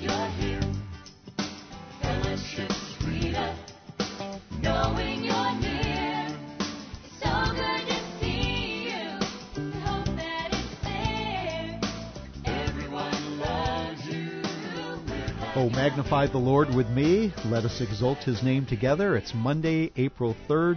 you're here. Fellowship's sweeter, knowing you're near. It's so good to see you. We hope that it's there. Everyone loves you. Oh, magnify the Lord with me. Let us exalt His name together. It's Monday, April 3rd,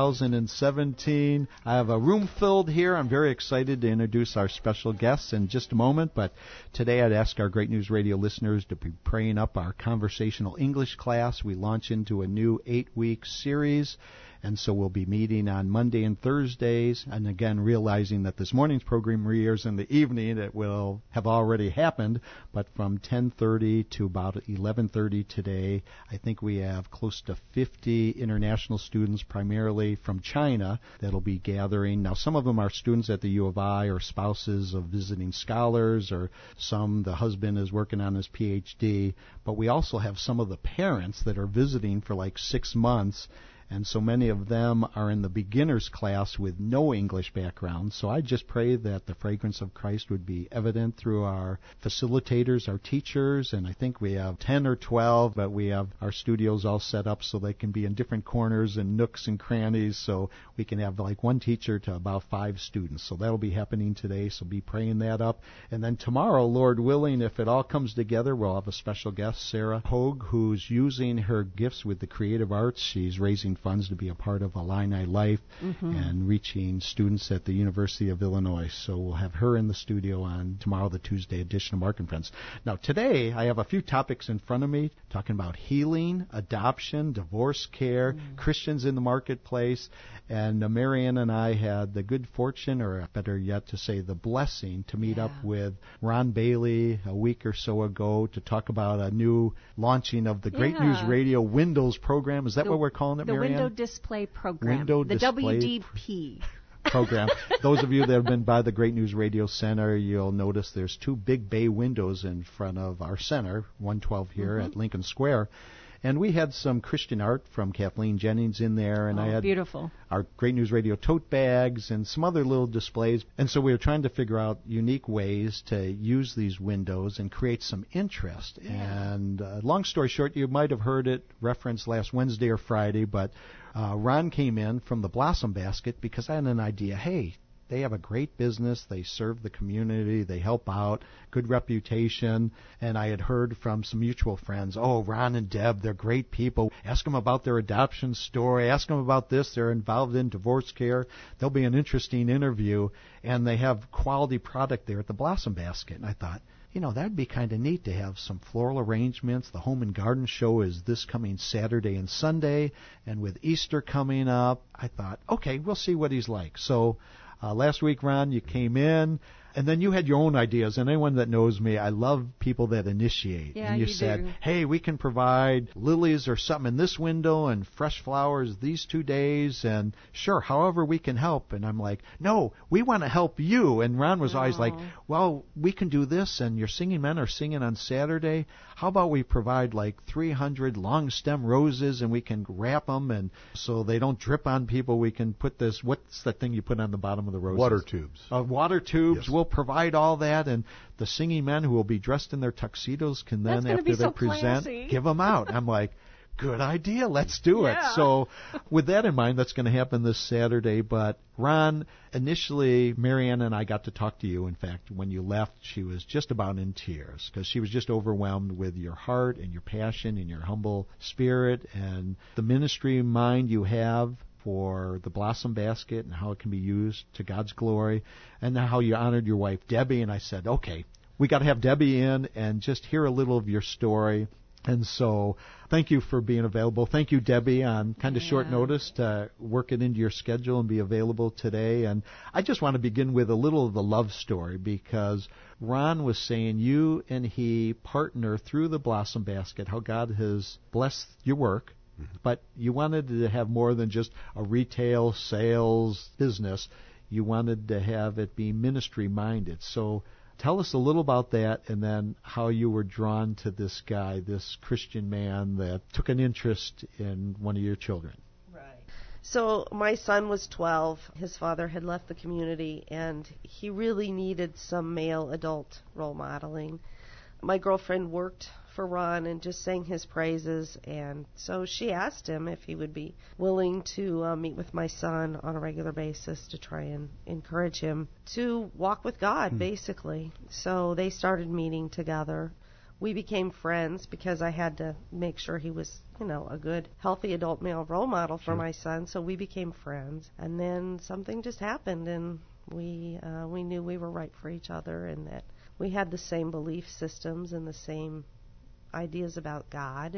2017. I have a room filled here. I'm very excited to introduce our special guests in just a moment, but today I'd ask our Great News Radio listeners to be praying up our conversational English class. We launch into a new 8-week series, and so we'll be meeting on Monday and Thursdays, and again, realizing that this morning's program re-airs in the evening. It will have already happened, but from 10:30 to about 11:30 today, I think we have close to 50 international students, primarily from China, that'll be gathering. Now, some of them are students at the U of I or spouses of visiting scholars, or some, the husband is working on his PhD, but we also have some of the parents that are visiting for like 6 months. And so many of them are in the beginner's class with no English background. So I just pray that the fragrance of Christ would be evident through our facilitators, our teachers, and I think we have 10 or 12, but we have our studios all set up so they can be in different corners and nooks and crannies, so we can have like one teacher to about 5 students. So that'll be happening today, so be praying that up. And then tomorrow, Lord willing, if it all comes together, we'll have a special guest, Sarah Hogue, who's using her gifts with the creative arts. She's raising funds to be a part of Illini Life and reaching students at the University of Illinois. So we'll have her in the studio on tomorrow, the Tuesday edition of Mark and Friends. Now today I have a few topics in front of me talking about healing, adoption, divorce care, Christians in the marketplace. And Marianne and I had the good fortune, or better yet to say the blessing, to meet up with Ron Bailey a week or so ago to talk about a new launching of the Great News Radio Windows program. Is that what we're calling it, Marianne? Window Display Program. Window the Display WDP. Program. Those of you that have been by the Great News Radio Center, you'll notice there's 2 big bay windows in front of our center, 112 here at Lincoln Square. And we had some Christian art from Kathleen Jennings in there, and I had beautiful. Our Great News Radio tote bags and some other little displays. And so we were trying to figure out unique ways to use these windows and create some interest. Yeah. And long story short, you might have heard it referenced last Wednesday or Friday, but Ron came in from the Blossom Basket because I had an idea. Hey, they have a great business. They serve the community. They help out. Good reputation. And I had heard from some mutual friends, oh, Ron and Deb, they're great people. Ask them about their adoption story. Ask them about this. They're involved in divorce care. There'll be an interesting interview. And they have quality product there at the Blossom Basket. And I thought, you know, that'd be kind of neat to have some floral arrangements. The Home and Garden Show is this coming Saturday and Sunday. And with Easter coming up, I thought, okay, we'll see what he's like. So last week, Ron, you came in, and then you had your own ideas. And anyone that knows me, I love people that initiate. Yeah, and you said, hey, we can provide lilies or something in this window and fresh flowers these 2 days. And sure, however we can help. And I'm like, no, we want to help you. And Ron was always like, well, we can do this. And your singing men are singing on Saturday. How about we provide like 300 long stem roses and we can wrap them, and so they don't drip on people. We can put this, what's that thing you put on the bottom of the roses? Water tubes. Water tubes. Yes. We'll provide all that, and the singing men who will be dressed in their tuxedos can then, after they present, give them out. I'm like, good idea. Let's do it. So with that in mind, that's going to happen this Saturday. But Ron, initially, Marianne and I got to talk to you. In fact, when you left, she was just about in tears because she was just overwhelmed with your heart and your passion and your humble spirit and the ministry mind you have for the Blossom Basket and how it can be used to God's glory, and how you honored your wife, Debbie. And I said, okay, we got to have Debbie in and just hear a little of your story. And so thank you for being available. Thank you, Debbie, on kind of short notice to work it into your schedule and be available today. And I just want to begin with a little of the love story, because Ron was saying you and he partner through the Blossom Basket, how God has blessed your work. But you wanted to have more than just a retail sales business. You wanted to have it be ministry-minded. So tell us a little about that, and then how you were drawn to this guy, this Christian man that took an interest in one of your children. Right. So my son was 12. His father had left the community, and he really needed some male adult role modeling. My girlfriend worked for Ron and just sang his praises. And so she asked him if he would be willing to meet with my son on a regular basis to try and encourage him to walk with God, basically. So they started meeting together. We became friends because I had to make sure he was, a good, healthy adult male role model for my son. So we became friends. And then something just happened, and we knew we were right for each other and that we had the same belief systems and the same ideas about God.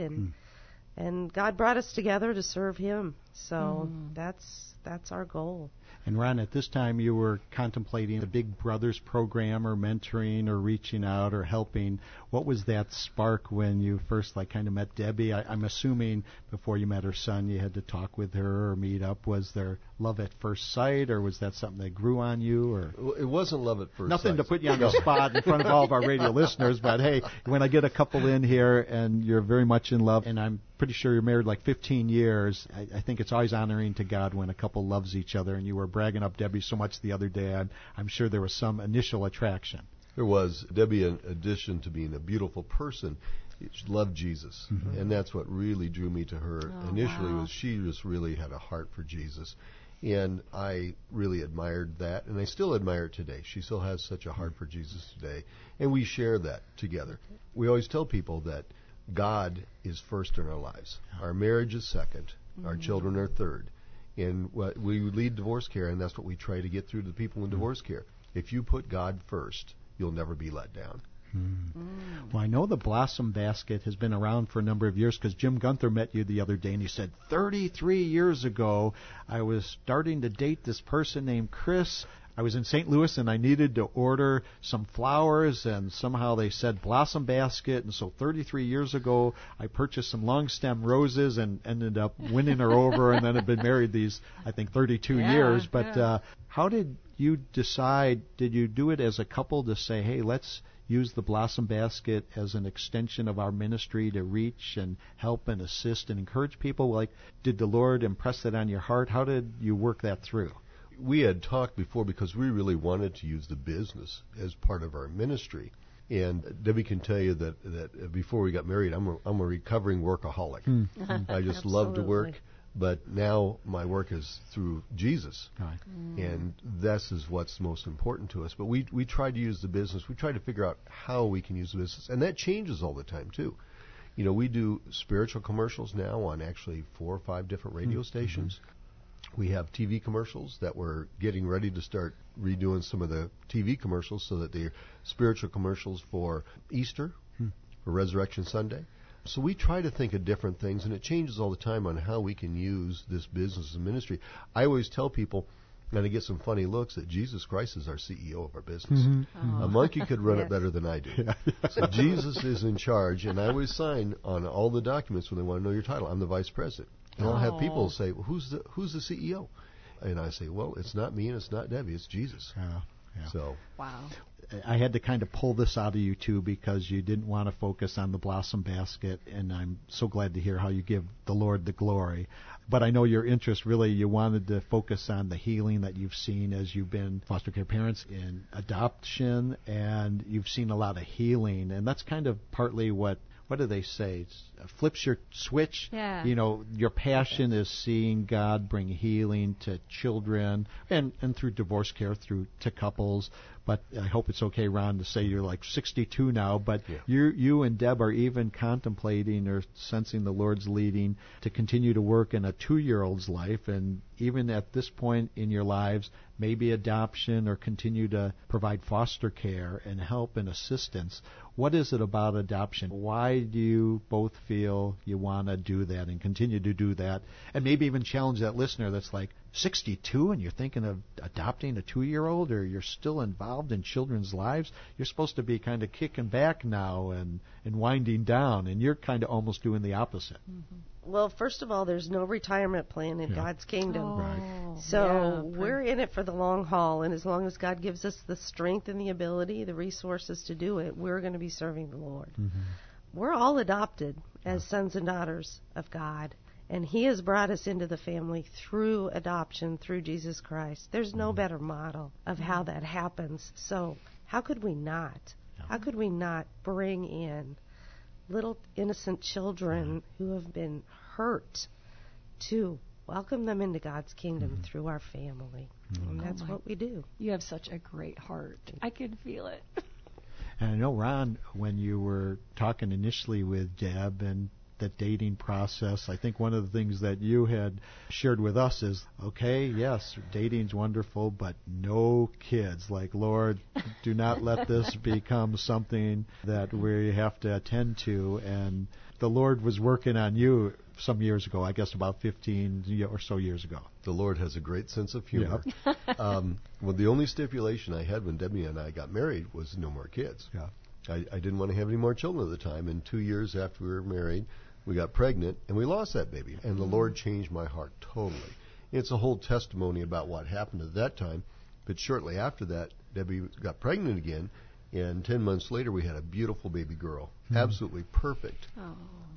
And God brought us together to serve Him. So that's our goal. And Ron, at this time you were contemplating a Big Brothers program or mentoring or reaching out or helping. What was that spark when you first kind of met Debbie? I'm assuming before you met her son you had to talk with her or meet up. Was there love at first sight, or was that something that grew on you? Or Well, it wasn't love at first nothing sight. to put you on the spot in front of all of our radio listeners, but hey, when I get a couple in here and you're very much in love, and I'm pretty sure you're married 15 years, I think it's always honoring to God when a couple loves each other. And you were bragging up Debbie so much the other day, I'm sure there was some initial attraction. There was. Debbie, in addition to being a beautiful person, she loved Jesus. And that's what really drew me to her initially, was she just really had a heart for Jesus. And I really admired that, and I still admire it today. She still has such a heart for Jesus today, and we share that together. We always tell people that God is first in our lives. Our marriage is second. Our children are third. And we lead divorce care, and that's what we try to get through to the people in divorce care. If you put God first, you'll never be let down. Well, I know the Blossom Basket has been around for a number of years because Jim Gunther met you the other day, and he said, 33 years ago, I was starting to date this person named Chris. I was in St. Louis, and I needed to order some flowers, and somehow they said Blossom Basket, and so 33 years ago, I purchased some long stem roses and ended up winning her over, and then have been married these, I think, 32 years. But how did you decide, did you do it as a couple to say, hey, let's use the Blossom Basket as an extension of our ministry to reach and help and assist and encourage people? Did the Lord impress that on your heart? How did you work that through? We had talked before because we really wanted to use the business as part of our ministry. And Debbie can tell you that before we got married, I'm a recovering workaholic. I just love to work, but now my work is through Jesus. Right. And this is what's most important to us. But we try to use the business. We try to figure out how we can use the business. And that changes all the time, too. We do spiritual commercials now on actually 4 or 5 different radio stations. We have TV commercials that we're getting ready to start redoing some of the TV commercials so that they're spiritual commercials for Easter, for Resurrection Sunday. So we try to think of different things, and it changes all the time on how we can use this business and ministry. I always tell people, and I get some funny looks, that Jesus Christ is our CEO of our business. A monkey could run it better than I do. So Jesus is in charge, and I always sign on all the documents when they want to know your title. I'm the vice president. And I'll have people say, well, who's the CEO? And I say, well, it's not me and it's not Debbie, it's Jesus. So Wow. I had to kind of pull this out of you, too, because you didn't want to focus on the Blossom Basket, and I'm so glad to hear how you give the Lord the glory. But I know your interest, really, you wanted to focus on the healing that you've seen as you've been foster care parents in adoption, and you've seen a lot of healing, and that's kind of partly what do they say? Flips your switch. Yeah. Your passion is seeing God bring healing to children and through divorce care to couples. But I hope it's okay, Ron, to say you're 62 now. But you and Deb are even contemplating or sensing the Lord's leading to continue to work in a 2-year-old's life, and even at this point in your lives, maybe adoption or continue to provide foster care and help and assistance. What is it about adoption? Why do you both feel you want to do that and continue to do that? And maybe even challenge that listener that's 62 and you're thinking of adopting a 2-year-old, or you're still involved in children's lives. You're supposed to be kind of kicking back now and winding down, and you're kind of almost doing the opposite. Well, first of all, there's no retirement plan in God's kingdom. Right. So we're in it for the long haul, and as long as God gives us the strength and the ability, the resources to do it, we're going to be serving the Lord. We're all adopted as sons and daughters of God, and He has brought us into the family through adoption, through Jesus Christ. There's no better model of how that happens. So how could we not? How could we not bring in little innocent children who have been hurt to welcome them into God's kingdom through our family. And that's my- what we do. You have such a great heart. I can feel it. And I know, Ron, when you were talking initially with Deb and the dating process, I think one of the things that you had shared with us is, okay, yes, dating's wonderful, but no kids. Like, Lord, do not let this become something that we have to attend to. And the Lord was working on you some years ago, I guess about 15 or so years ago. The Lord has a great sense of humor. Well, the only stipulation I had when Debbie and I got married was no more kids. Yeah. I didn't want to have any more children at the time. And 2 years after we were married, we got pregnant, and we lost that baby. And the Lord changed my heart totally. It's a whole testimony about what happened at that time. But shortly after that, Debbie got pregnant again, and 10 months later, we had a beautiful baby girl. Absolutely perfect. Oh.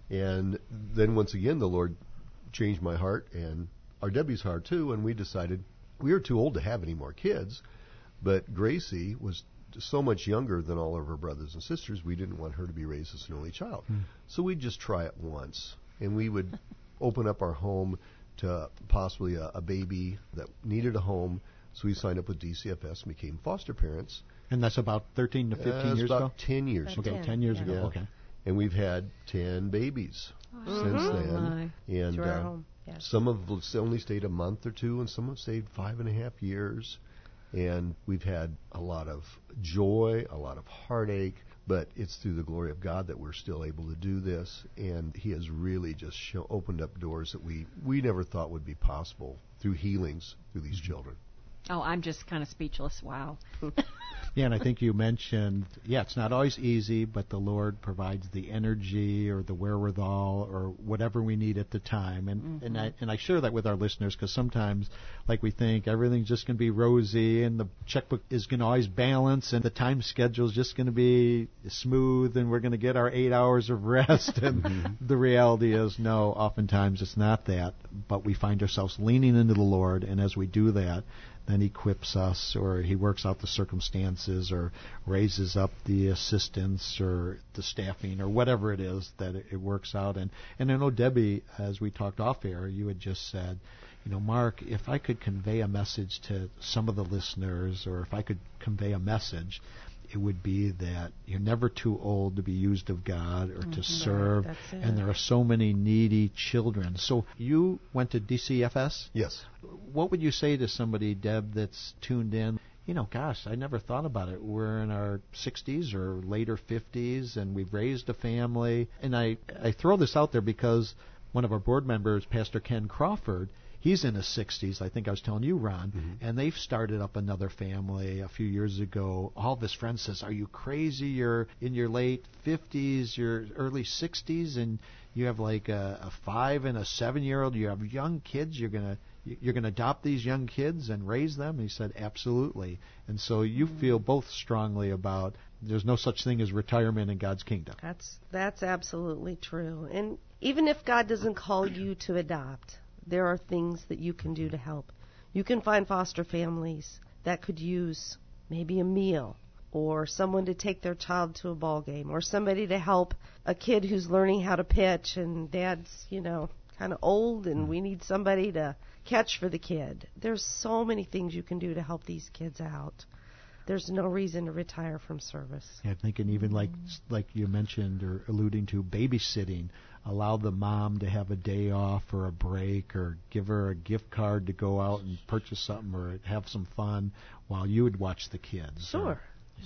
And then once again, the Lord changed my heart and our Debbie's heart too, and we decided we were too old to have any more kids, but Gracie was so much younger than all of her brothers and sisters, we didn't want her to be raised as an only child. So we'd just try it once, and we would open up our home to possibly a baby that needed a home. So we signed up with DCFS and became foster parents. And that's about 13 to 15 It's years about ago? 10 years About ago. Okay, 10 years Yeah. ago. Yeah. Okay. And we've had 10 babies since then. my. And Through our home. Yes. some have only stayed a month or two, and some have stayed 5.5 years. And we've had a lot of joy, a lot of heartache, but it's through the glory of God that we're still able to do this. And He has really just opened up doors that we never thought would be possible through healings through these children. Oh, I'm just kind of speechless. Wow. Yeah, and I think you mentioned, it's not always easy, but the Lord provides the energy or the wherewithal or whatever we need at the time. And I share that with our listeners because sometimes, like, we think everything's just going to be rosy and the checkbook is going to always balance and the time schedule is just going to be smooth and we're going to get our 8 hours of rest. And the reality is, no, oftentimes it's not that. But we find ourselves leaning into the Lord, and as we do that, then He equips us, or He works out the circumstances, or raises up the assistants, or the staffing, or whatever it is that it works out. And I know, Debbie, as we talked off air, you had just said, Mark, if I could convey a message to some of the listeners, or if I could convey a message, it would be that you're never too old to be used of God or to serve, That's it. and there are so many needy children. So you went to DCFS? Yes. What would you say to somebody, Deb, that's tuned in? Gosh, I never thought about it. We're in our 60s or later 50s, and we've raised a family. And I throw this out there because one of our board members, Pastor Ken Crawford, he's in his 60s, I think I was telling you, Ron, and they've started up another family a few years ago. All of his friends says, are you crazy? You're in your late 50s, your early 60s, and you have like a 5 and a 7-year-old. You have young kids. You're gonna adopt these young kids and raise them? And he said, absolutely. And so you feel both strongly about there's no such thing as retirement in God's kingdom. That's absolutely true. And even if God doesn't call you to adopt, there are things that you can do to help. You can find foster families that could use maybe a meal, or someone to take their child to a ball game, or somebody to help a kid who's learning how to pitch and dad's, kind of old and we need somebody to catch for the kid. There's so many things you can do to help these kids out. There's no reason to retire from service. Yeah, thinking even like you mentioned or alluding to babysitting, allow the mom to have a day off or a break, or give her a gift card to go out and purchase something or have some fun while you would watch the kids. Sure.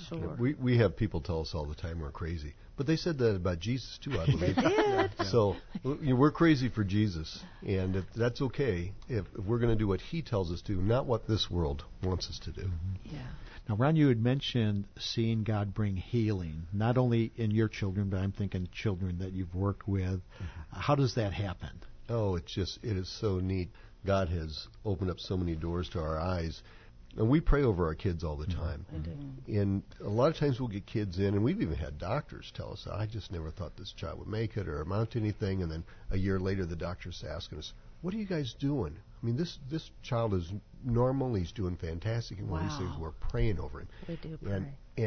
We have people tell us all the time we're crazy, but they said that about Jesus too, I believe. They did. So we're crazy for Jesus, and if that's okay if we're going to do what He tells us to, not what this world wants us to do. Yeah. Now, Ron, you had mentioned seeing God bring healing, not only in your children, but I'm thinking children that you've worked with. How does that happen? Oh, it is so neat. God has opened up so many doors to our eyes. And we pray over our kids all the time. And a lot of times we'll get kids in, and we've even had doctors tell us, I just never thought this child would make it or amount to anything. And then a year later, the doctor's asking us, what are you guys doing? I mean, this child is normal. He's doing fantastic. And one of these things, we're praying over him. We do pray. And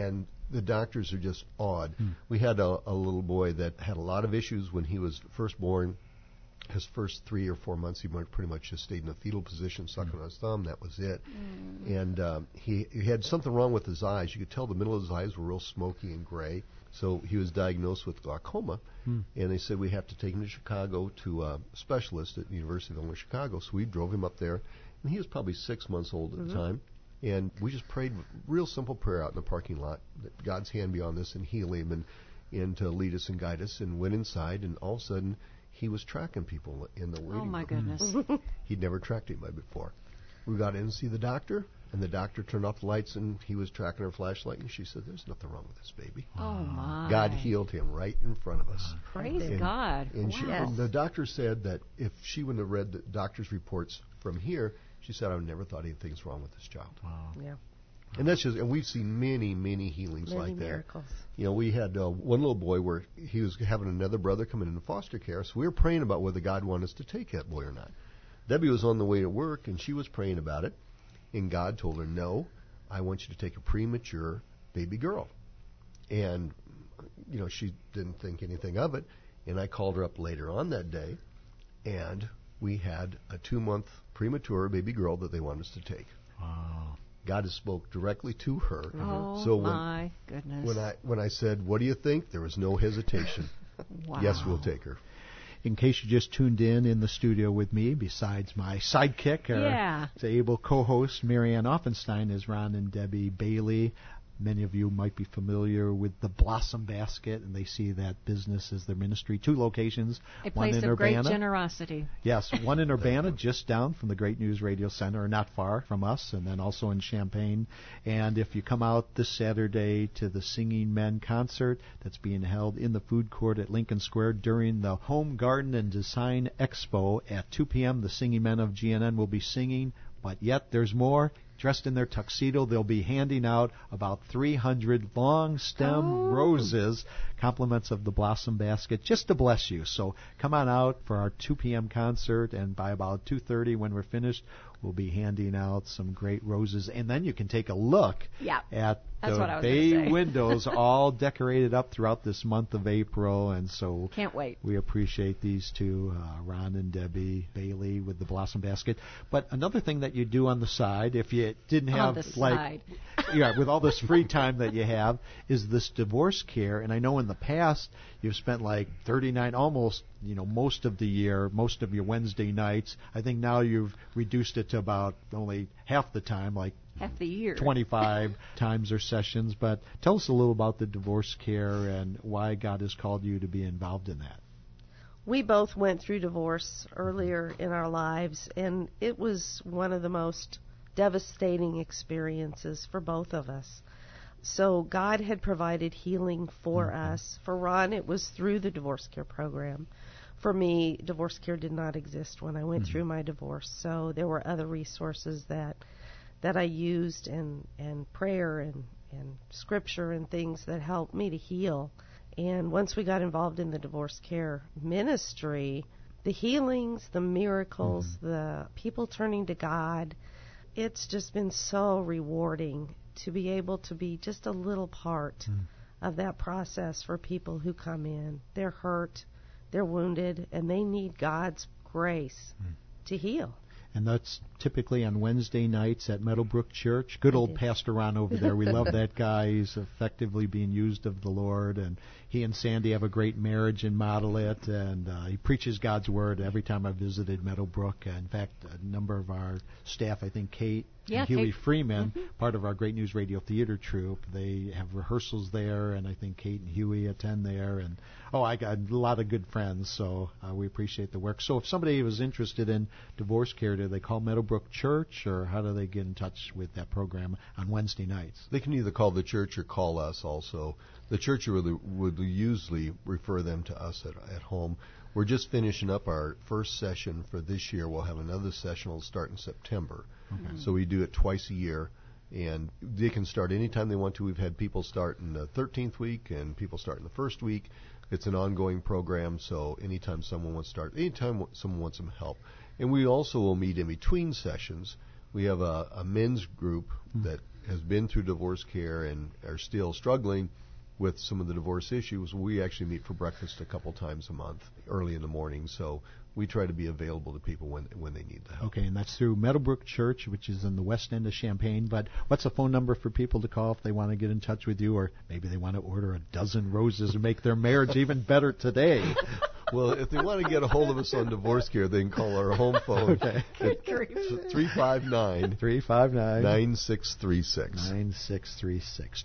the doctors are just awed. We had a little boy that had a lot of issues when he was first born. His first 3 or 4 months, he pretty much just stayed in a fetal position, sucking on his thumb. That was it. And he had something wrong with his eyes. You could tell the middle of his eyes were real smoky and gray. So he was diagnosed with glaucoma, and they said we have to take him to Chicago to a specialist at the University of Illinois Chicago. So we drove him up there, and he was probably 6 months old at the time. And we just prayed a real simple prayer out in the parking lot, that God's hand be on this and heal him and to lead us and guide us, and went inside, and all of a sudden he was tracking people in the waiting Oh, my room. goodness. He'd never tracked anybody before. We got in to see the doctor, and the doctor turned off the lights, and he was tracking her flashlight, and she said, "There's nothing wrong with this baby." Oh, my. God healed him right in front of us. Praise And- God. And Wow. the doctor said that if she wouldn't have read the doctor's reports from here, she said, "I never thought anything's wrong with this child." Yeah. And that's just, and we've seen many, many healings Many like that. miracles. You know, we had one little boy where he was having another brother come into foster care, so we were praying about whether God wanted us to take that boy or not. Debbie was on the way to work, and she was praying about it, and God told her, "No, I want you to take a premature baby girl." And, you know, she didn't think anything of it, and I called her up later on that day, and we had a 2-month premature baby girl that they wanted us to take. Wow. God has spoke directly to her. Oh, So my goodness. when I said, "What do you think?" there was no hesitation. Wow. Yes, we'll take her. In case you just tuned in the studio with me, besides my sidekick, Yeah. able co-host Marianne Offenstein, is Ron and Debbie Bailey. Many of you might be familiar with the Blossom Basket, and they see that business as their ministry. 2 locations, A one place in of great Urbana. generosity. Yes, one in Urbana, just down from the Great News Radio Center, not far from us, and then also in Champaign. And if you come out this Saturday to the Singing Men concert that's being held in the food court at Lincoln Square during the Home Garden and Design Expo at 2 p.m., the Singing Men of GNN will be singing. But yet there's more. Dressed in their tuxedo, they'll be handing out about 300 long stem roses, compliments of the Blossom Basket, just to bless you. So come on out for our 2 p.m. concert, and by about 2:30 when we're finished, we'll be handing out some great roses. And then you can take a look Yeah, at that's what I the was bay gonna say. windows all decorated up throughout this month of April. And so Can't wait. we appreciate these two, Ron and Debbie Bailey with the Blossom Basket. But another thing that you do on the side, if you didn't On have the side. yeah, with all this free time that you have, is this divorce care. And I know in the past you've spent like 39, almost, most of the year, most of your Wednesday nights. I think now you've reduced it to about only half the time, like Half the year. 25 times or sessions. But tell us a little about the divorce care and why God has called you to be involved in that. We both went through divorce earlier in our lives, and it was one of the most devastating experiences for both of us. So God had provided healing for us. For Ron, it was through the divorce care program. For me, divorce care did not exist when I went through my divorce. So there were other resources that I used, and prayer and scripture and things that helped me to heal. And once we got involved in the divorce care ministry, the healings, the miracles, the people turning to God, it's just been so rewarding to be able to be just a little part of that process for people who come in. They're hurt, they're wounded, and they need God's grace to heal. And that's typically on Wednesday nights at Meadowbrook Church. Good old Pastor Ron over there. We love that guy. He's effectively being used of the Lord. And he and Sandy have a great marriage and model it. And he preaches God's Word every time I visited Meadowbrook. In fact, a number of our staff, I think Kate Yeah, and Huey Kate. Freeman, part of our Great News Radio Theater troupe, they have rehearsals there. And I think Kate and Huey attend there. And I got a lot of good friends. So we appreciate the work. So if somebody was interested in divorce care, do they call Meadowbrook Church, or how do they get in touch with that program on Wednesday nights? They can either call the church or call us also. The church would usually refer them to us at home. We're just finishing up our first session for this year. We'll have another session will start in September. Okay. So we do it twice a year, and they can start anytime they want to. We've had people start in the 13th week and people start in the first week. It's an ongoing program, so anytime someone wants to start, anytime someone wants some help. And we also will meet in between sessions. We have a men's group that has been through divorce care and are still struggling with some of the divorce issues, we actually meet for breakfast a couple times a month, early in the morning. So we try to be available to people when they need the help. Okay, and that's through Meadowbrook Church, which is in the west end of Champaign. But what's a phone number for people to call if they want to get in touch with you, or maybe they want to order a dozen roses and make their marriage even better today? Well, if they want to get a hold of us on divorce care, they can call our home phone Okay. at 359 359 9636. 9636.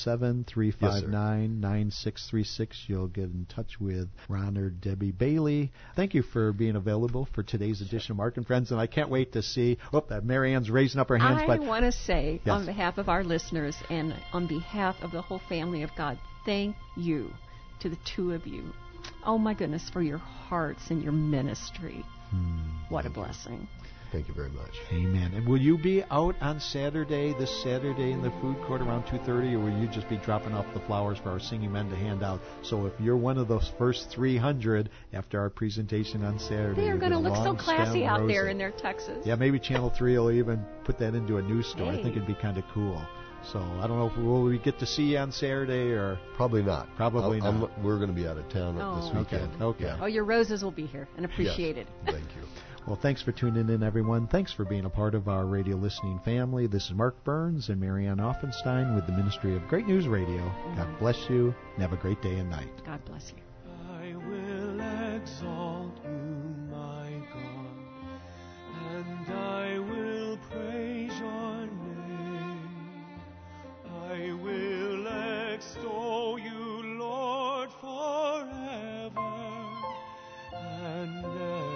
217-359-9636. You'll get in touch with Ron or Debbie Bailey. Thank you for being available for today's edition of Mark and Friends, and I can't wait to see. Mary Ann's raising up her hands. I want to say, Yes. on behalf of our listeners and on behalf of the whole family of God, thank you to the two of you. Oh, my goodness, for your hearts and your ministry. What a blessing. Thank you very much. Amen. And will you be out on this Saturday in the food court around 2:30, or will you just be dropping off the flowers for our singing men to hand out? So if you're one of those first 300 after our presentation on Saturday, They are going to look so classy out there in their their tuxes. Yeah, maybe Channel 3 will even put that into a news story. I think Hey. it'd be kind of cool. So I don't know if will we get to see you on Saturday or... Probably not. Probably not. We're going to be out of town this Oh. weekend. Okay. Yeah. Oh, your roses will be here and appreciated. Yes. Thank you. Well, thanks for tuning in, everyone. Thanks for being a part of our radio listening family. This is Mark Burns and Mary Ann Offenstein with the Ministry of Great News Radio. God bless you, and have a great day and night. God bless you. I will exalt you, my God, and I will praise your name. I will extol you, Lord, forever and ever.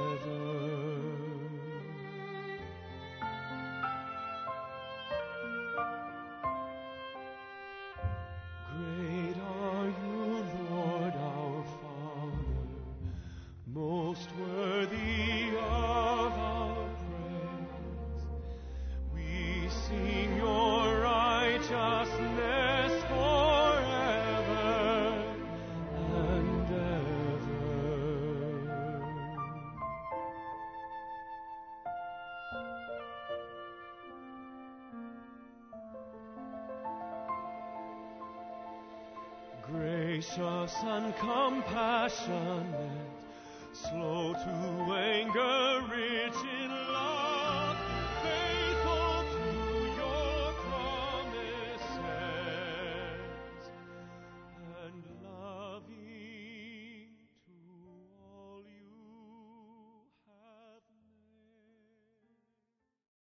Great are you, Lord, our Father, most worthy of our praise. We sing your righteousness forever and ever. Gracious and compassionate, slow to anger, rich in love.